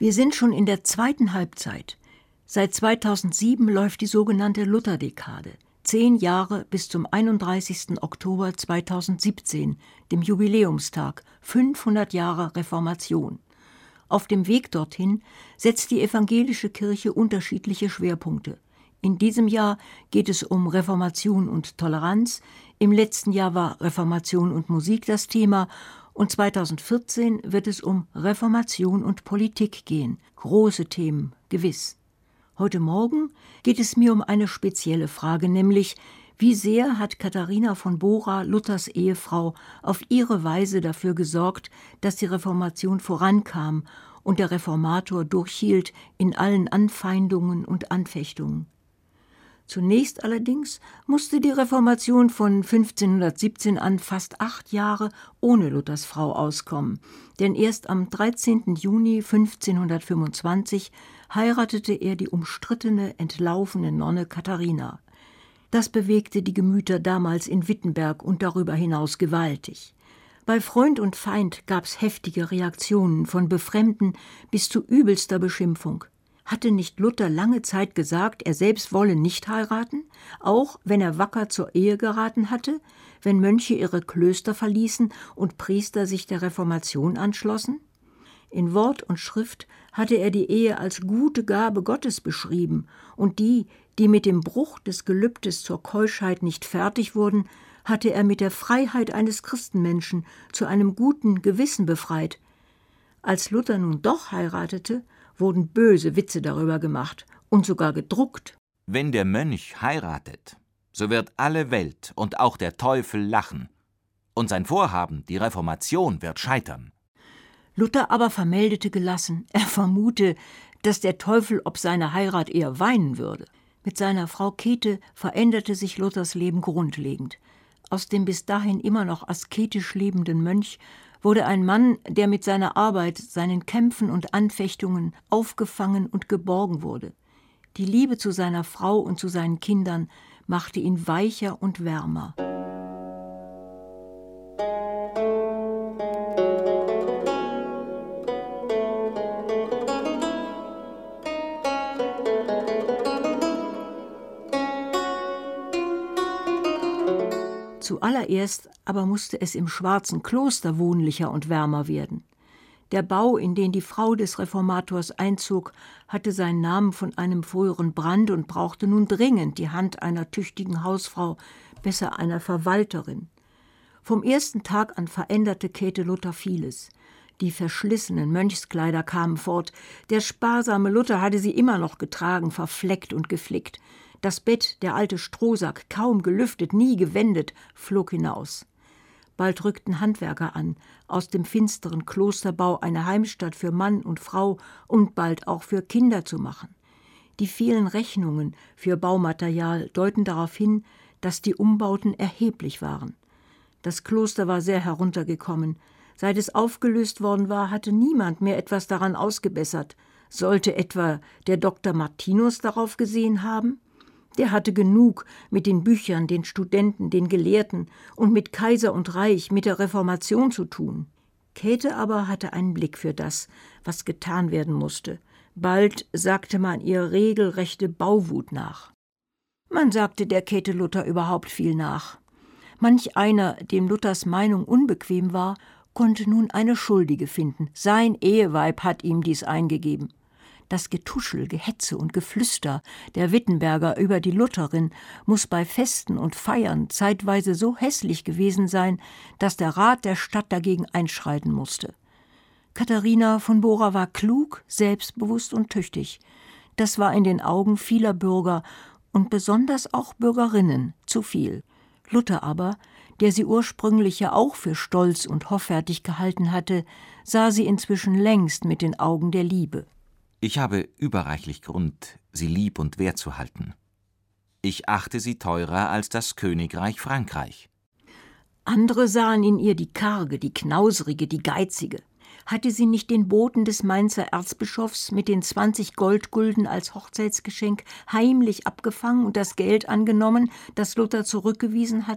Wir sind schon in der zweiten Halbzeit. Seit 2007 läuft die sogenannte Lutherdekade. 10 Jahre bis zum 31. Oktober 2017, dem Jubiläumstag, 500 Jahre Reformation. Auf dem Weg dorthin setzt die evangelische Kirche unterschiedliche Schwerpunkte. In diesem Jahr geht es um Reformation und Toleranz, im letzten Jahr war Reformation und Musik das Thema und 2014 wird es um Reformation und Politik gehen. Große Themen, gewiss. Heute Morgen geht es mir um eine spezielle Frage, nämlich wie sehr hat Katharina von Bora, Luthers Ehefrau, auf ihre Weise dafür gesorgt, dass die Reformation vorankam und der Reformator durchhielt in allen Anfeindungen und Anfechtungen. Zunächst allerdings musste die Reformation von 1517 an fast 8 Jahre ohne Luthers Frau auskommen, denn erst am 13. Juni 1525 heiratete er die umstrittene, entlaufene Nonne Katharina. Das bewegte die Gemüter damals in Wittenberg und darüber hinaus gewaltig. Bei Freund und Feind gab's heftige Reaktionen von Befremden bis zu übelster Beschimpfung. Hatte nicht Luther lange Zeit gesagt, er selbst wolle nicht heiraten, auch wenn er wacker zur Ehe geraten hatte, wenn Mönche ihre Klöster verließen und Priester sich der Reformation anschlossen? In Wort und Schrift hatte er die Ehe als gute Gabe Gottes beschrieben, und die mit dem Bruch des Gelübdes zur Keuschheit nicht fertig wurden, hatte er mit der Freiheit eines Christenmenschen zu einem guten Gewissen befreit. Als Luther nun doch heiratete, wurden böse Witze darüber gemacht und sogar gedruckt. Wenn der Mönch heiratet, so wird alle Welt und auch der Teufel lachen. Und sein Vorhaben, die Reformation, wird scheitern. Luther aber vermeldete gelassen, er vermute, dass der Teufel ob seine Heirat eher weinen würde. Mit seiner Frau Käthe veränderte sich Luthers Leben grundlegend. Aus dem bis dahin immer noch asketisch lebenden Mönch wurde ein Mann, der mit seiner Arbeit, seinen Kämpfen und Anfechtungen aufgefangen und geborgen wurde. Die Liebe zu seiner Frau und zu seinen Kindern machte ihn weicher und wärmer. Zuallererst aber musste es im Schwarzen Kloster wohnlicher und wärmer werden. Der Bau, in den die Frau des Reformators einzog, hatte seinen Namen von einem früheren Brand und brauchte nun dringend die Hand einer tüchtigen Hausfrau, besser einer Verwalterin. Vom ersten Tag an veränderte Käthe Luther vieles. Die verschlissenen Mönchskleider kamen fort, der sparsame Luther hatte sie immer noch getragen, verfleckt und geflickt. Das Bett, der alte Strohsack, kaum gelüftet, nie gewendet, flog hinaus. Bald rückten Handwerker an, aus dem finsteren Klosterbau eine Heimstatt für Mann und Frau und bald auch für Kinder zu machen. Die vielen Rechnungen für Baumaterial deuten darauf hin, dass die Umbauten erheblich waren. Das Kloster war sehr heruntergekommen. Seit es aufgelöst worden war, hatte niemand mehr etwas daran ausgebessert. Sollte etwa der Dr. Martinus darauf gesehen haben? Der hatte genug mit den Büchern, den Studenten, den Gelehrten und mit Kaiser und Reich, mit der Reformation zu tun. Käthe aber hatte einen Blick für das, was getan werden musste. Bald sagte man ihr regelrechte Bauwut nach. Man sagte der Käthe Luther überhaupt viel nach. Manch einer, dem Luthers Meinung unbequem war, konnte nun eine Schuldige finden. Sein Eheweib hat ihm dies eingegeben. Das Getuschel, Gehetze und Geflüster der Wittenberger über die Lutherin muss bei Festen und Feiern zeitweise so hässlich gewesen sein, dass der Rat der Stadt dagegen einschreiten musste. Katharina von Bora war klug, selbstbewusst und tüchtig. Das war in den Augen vieler Bürger und besonders auch Bürgerinnen zu viel. Luther aber, der sie ursprünglich ja auch für stolz und hoffärtig gehalten hatte, sah sie inzwischen längst mit den Augen der Liebe. Ich habe überreichlich Grund, sie lieb und wert zu halten. Ich achte sie teurer als das Königreich Frankreich. Andere sahen in ihr die karge, die knausrige, die geizige. Hatte sie nicht den Boten des Mainzer Erzbischofs mit den 20 Goldgulden als Hochzeitsgeschenk heimlich abgefangen und das Geld angenommen, das Luther zurückgewiesen hatte?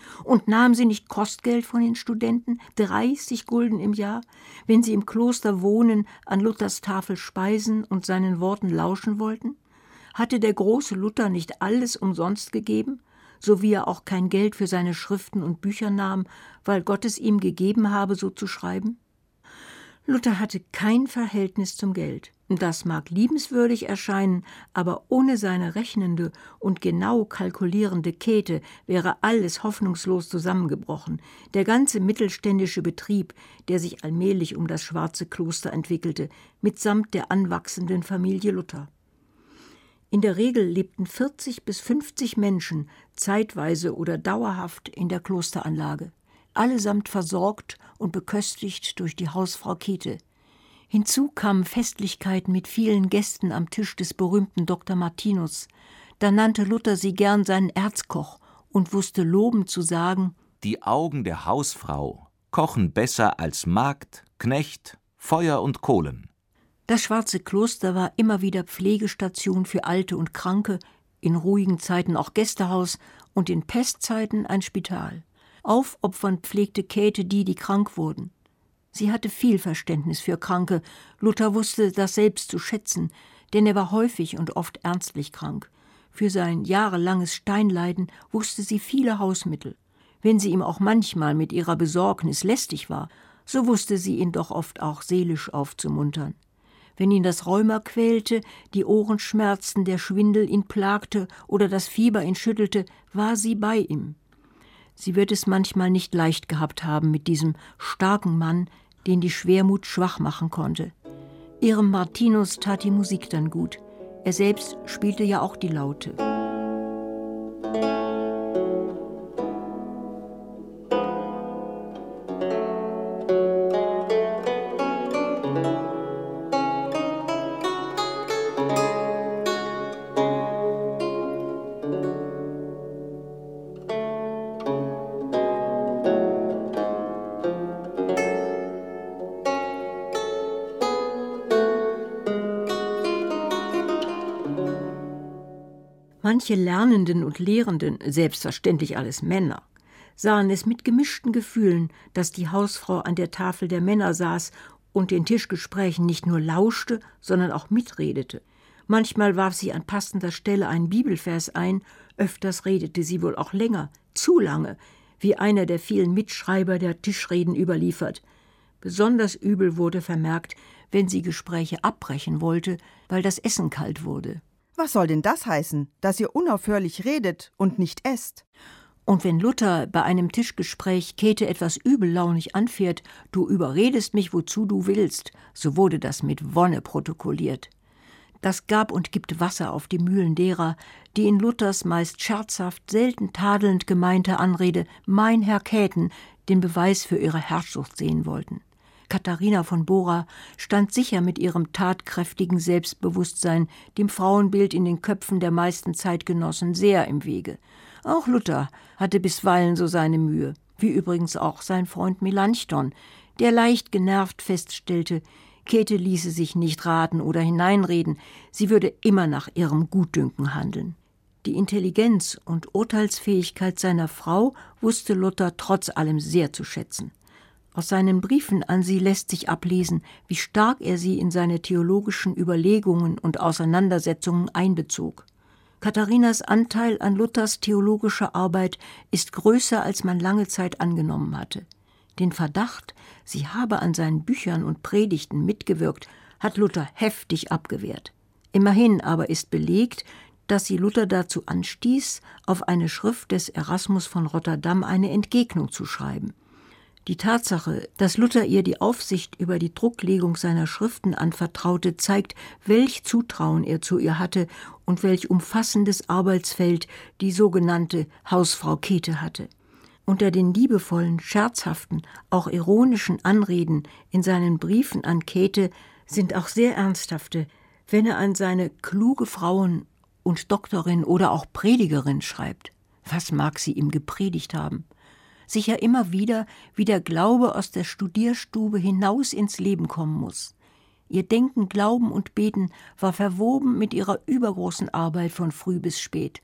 Und nahm sie nicht Kostgeld von den Studenten, 30 Gulden im Jahr, wenn sie im Kloster wohnen, an Luthers Tafel speisen und seinen Worten lauschen wollten? Hatte der große Luther nicht alles umsonst gegeben, so wie er auch kein Geld für seine Schriften und Bücher nahm, weil Gott es ihm gegeben habe, so zu schreiben? Luther hatte kein Verhältnis zum Geld. Das mag liebenswürdig erscheinen, aber ohne seine rechnende und genau kalkulierende Käthe wäre alles hoffnungslos zusammengebrochen. Der ganze mittelständische Betrieb, der sich allmählich um das Schwarze Kloster entwickelte, mitsamt der anwachsenden Familie Luther. In der Regel lebten 40 bis 50 Menschen zeitweise oder dauerhaft in der Klosteranlage, allesamt versorgt und beköstigt durch die Hausfrau Käthe. Hinzu kamen Festlichkeiten mit vielen Gästen am Tisch des berühmten Dr. Martinus. Da nannte Luther sie gern seinen Erzkoch und wusste lobend zu sagen: Die Augen der Hausfrau kochen besser als Magd, Knecht, Feuer und Kohlen. Das Schwarze Kloster war immer wieder Pflegestation für Alte und Kranke, in ruhigen Zeiten auch Gästehaus und in Pestzeiten ein Spital. Aufopfernd pflegte Käthe die krank wurden. Sie hatte viel Verständnis für Kranke. Luther wusste das selbst zu schätzen, denn er war häufig und oft ernstlich krank. Für sein jahrelanges Steinleiden wusste sie viele Hausmittel. Wenn sie ihm auch manchmal mit ihrer Besorgnis lästig war, so wusste sie ihn doch oft auch seelisch aufzumuntern. Wenn ihn das Rheuma quälte, die Ohren schmerzten, der Schwindel ihn plagte oder das Fieber ihn schüttelte, war sie bei ihm. Sie wird es manchmal nicht leicht gehabt haben mit diesem starken Mann, den die Schwermut schwach machen konnte. Ihrem Martinus tat die Musik dann gut. Er selbst spielte ja auch die Laute. Manche Lernenden und Lehrenden, selbstverständlich alles Männer, sahen es mit gemischten Gefühlen, dass die Hausfrau an der Tafel der Männer saß und den Tischgesprächen nicht nur lauschte, sondern auch mitredete. Manchmal warf sie an passender Stelle einen Bibelvers ein, öfters redete sie wohl auch länger, zu lange, wie einer der vielen Mitschreiber der Tischreden überliefert. Besonders übel wurde vermerkt, wenn sie Gespräche abbrechen wollte, weil das Essen kalt wurde. Was soll denn das heißen, dass ihr unaufhörlich redet und nicht esst? Und wenn Luther bei einem Tischgespräch Käthe etwas übellaunig anfährt, du überredest mich, wozu du willst, so wurde das mit Wonne protokolliert. Das gab und gibt Wasser auf die Mühlen derer, die in Luthers meist scherzhaft, selten tadelnd gemeinte Anrede »Mein Herr Käthen« den Beweis für ihre Herrschsucht sehen wollten. Katharina von Bora stand sicher mit ihrem tatkräftigen Selbstbewusstsein dem Frauenbild in den Köpfen der meisten Zeitgenossen sehr im Wege. Auch Luther hatte bisweilen so seine Mühe, wie übrigens auch sein Freund Melanchthon, der leicht genervt feststellte, Käthe ließe sich nicht raten oder hineinreden, sie würde immer nach ihrem Gutdünken handeln. Die Intelligenz und Urteilsfähigkeit seiner Frau wusste Luther trotz allem sehr zu schätzen. Aus seinen Briefen an sie lässt sich ablesen, wie stark er sie in seine theologischen Überlegungen und Auseinandersetzungen einbezog. Katharinas Anteil an Luthers theologischer Arbeit ist größer, als man lange Zeit angenommen hatte. Den Verdacht, sie habe an seinen Büchern und Predigten mitgewirkt, hat Luther heftig abgewehrt. Immerhin aber ist belegt, dass sie Luther dazu anstieß, auf eine Schrift des Erasmus von Rotterdam eine Entgegnung zu schreiben. Die Tatsache, dass Luther ihr die Aufsicht über die Drucklegung seiner Schriften anvertraute, zeigt, welch Zutrauen er zu ihr hatte und welch umfassendes Arbeitsfeld die sogenannte Hausfrau Käthe hatte. Unter den liebevollen, scherzhaften, auch ironischen Anreden in seinen Briefen an Käthe sind auch sehr ernsthafte, wenn er an seine kluge Frauen und Doktorin oder auch Predigerin schreibt. Was mag sie ihm gepredigt haben? Sicher immer wieder, wie der Glaube aus der Studierstube hinaus ins Leben kommen muss. Ihr Denken, Glauben und Beten war verwoben mit ihrer übergroßen Arbeit von früh bis spät.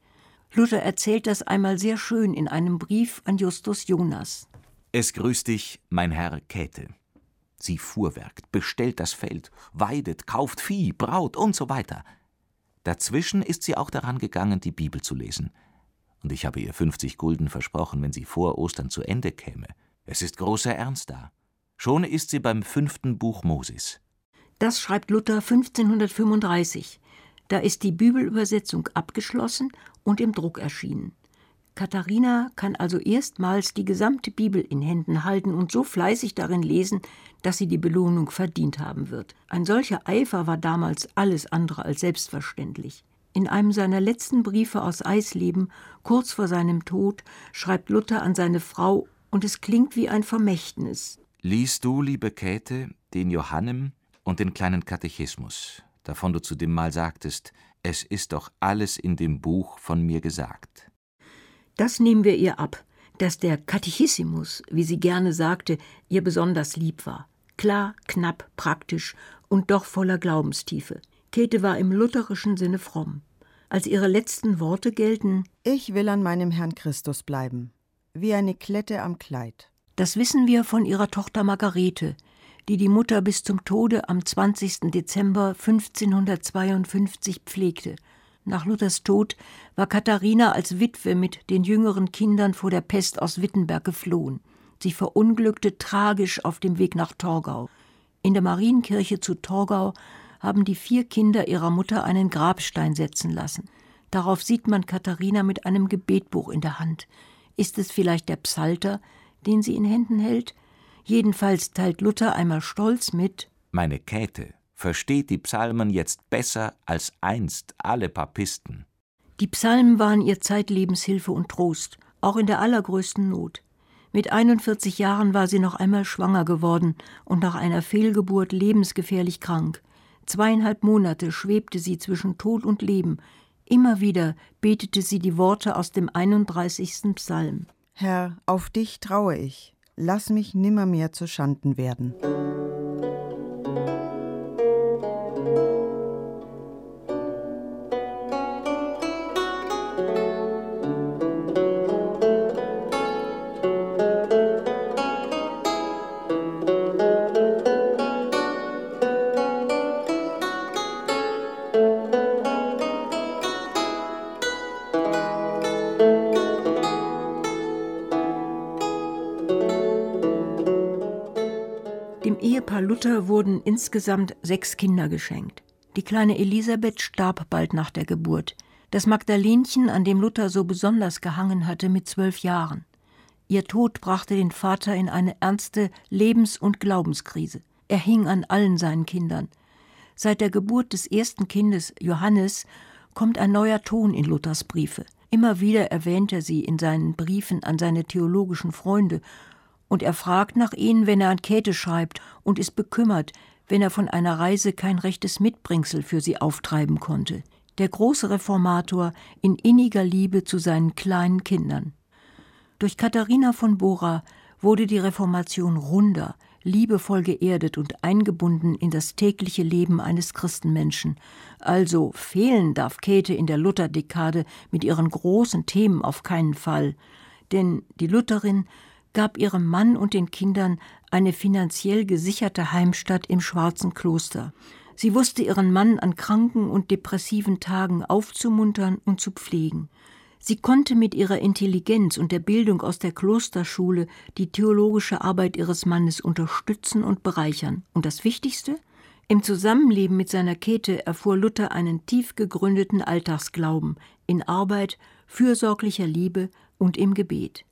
Luther erzählt das einmal sehr schön in einem Brief an Justus Jonas. Es grüßt dich, mein Herr Käthe. Sie fuhrwerkt, bestellt das Feld, weidet, kauft Vieh, Braut und so weiter. Dazwischen ist sie auch daran gegangen, die Bibel zu lesen. Und ich habe ihr 50 Gulden versprochen, wenn sie vor Ostern zu Ende käme. Es ist großer Ernst da. Schon ist sie beim 5. Buch Moses. Das schreibt Luther 1535. Da ist die Bibelübersetzung abgeschlossen und im Druck erschienen. Katharina kann also erstmals die gesamte Bibel in Händen halten und so fleißig darin lesen, dass sie die Belohnung verdient haben wird. Ein solcher Eifer war damals alles andere als selbstverständlich. In einem seiner letzten Briefe aus Eisleben, kurz vor seinem Tod, schreibt Luther an seine Frau, und es klingt wie ein Vermächtnis. Liest du, liebe Käthe, den Johannem und den kleinen Katechismus, davon du zudem mal sagtest, es ist doch alles in dem Buch von mir gesagt. Das nehmen wir ihr ab, dass der Katechissimus, wie sie gerne sagte, ihr besonders lieb war. Klar, knapp, praktisch und doch voller Glaubenstiefe. Käthe war im lutherischen Sinne fromm. Als ihre letzten Worte gelten: Ich will an meinem Herrn Christus bleiben, wie eine Klette am Kleid. Das wissen wir von ihrer Tochter Margarete, die die Mutter bis zum Tode am 20. Dezember 1552 pflegte. Nach Luthers Tod war Katharina als Witwe mit den jüngeren Kindern vor der Pest aus Wittenberg geflohen. Sie verunglückte tragisch auf dem Weg nach Torgau. In der Marienkirche zu Torgau haben die 4 Kinder ihrer Mutter einen Grabstein setzen lassen. Darauf sieht man Katharina mit einem Gebetbuch in der Hand. Ist es vielleicht der Psalter, den sie in Händen hält? Jedenfalls teilt Luther einmal stolz mit: Meine Käthe versteht die Psalmen jetzt besser als einst alle Papisten. Die Psalmen waren ihr zeitlebens Hilfe und Trost, auch in der allergrößten Not. Mit 41 Jahren war sie noch einmal schwanger geworden und nach einer Fehlgeburt lebensgefährlich krank. 2,5 Monate schwebte sie zwischen Tod und Leben. Immer wieder betete sie die Worte aus dem 31. Psalm. Herr, auf dich traue ich, lass mich nimmermehr zu Schanden werden. Dem Ehepaar Luther wurden insgesamt 6 Kinder geschenkt. Die kleine Elisabeth starb bald nach der Geburt. Das Magdalenchen, an dem Luther so besonders gehangen hatte, mit 12 Jahren. Ihr Tod brachte den Vater in eine ernste Lebens- und Glaubenskrise. Er hing an allen seinen Kindern. Seit der Geburt des ersten Kindes, Johannes, kommt ein neuer Ton in Luthers Briefe. Immer wieder erwähnt er sie in seinen Briefen an seine theologischen Freunde, und er fragt nach ihnen, wenn er an Käthe schreibt, und ist bekümmert, wenn er von einer Reise kein rechtes Mitbringsel für sie auftreiben konnte. Der große Reformator in inniger Liebe zu seinen kleinen Kindern. Durch Katharina von Bora wurde die Reformation runder, liebevoll geerdet und eingebunden in das tägliche Leben eines Christenmenschen. Also fehlen darf Käthe in der Lutherdekade mit ihren großen Themen auf keinen Fall. Denn die Lutherin gab ihrem Mann und den Kindern eine finanziell gesicherte Heimstatt im Schwarzen Kloster. Sie wusste ihren Mann an kranken und depressiven Tagen aufzumuntern und zu pflegen. Sie konnte mit ihrer Intelligenz und der Bildung aus der Klosterschule die theologische Arbeit ihres Mannes unterstützen und bereichern. Und das Wichtigste? Im Zusammenleben mit seiner Käthe erfuhr Luther einen tief gegründeten Alltagsglauben in Arbeit, fürsorglicher Liebe und im Gebet.